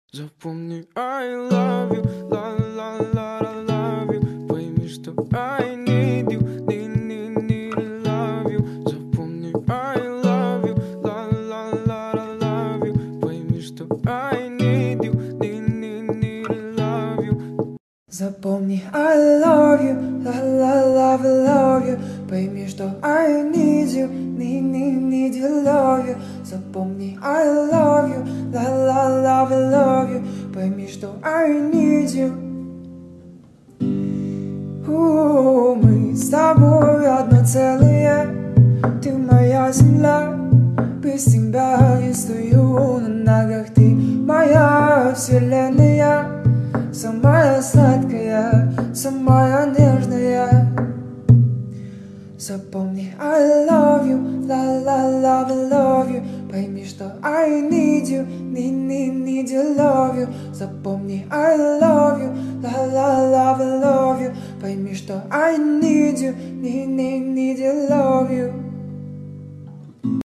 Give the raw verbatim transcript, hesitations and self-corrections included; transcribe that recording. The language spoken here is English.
Запомни, I love you, la la la la love you. Пойми, что I need you, need, need, need love you. Запомни, I love you, la la la la love you. Пойми, что I need you, need, need, need love you. Запомни, I love you, la la love, love you. Пойми, что I need you, need, need, need you, love you. Запомни, I love you, la la love, love you. Пойми, что I need you. У, мы с тобой одно целое, ты моя земля. Без тебя я стою на ногах, ты моя вселенная. Самая сладкая, самая нежная. Запомни, I love you, la la love, love you. Пойми, что I need you, need, need, need you, love you. Запомни, I love you, la la love, love you. Пойми, что I need you, need, need, need you, love you.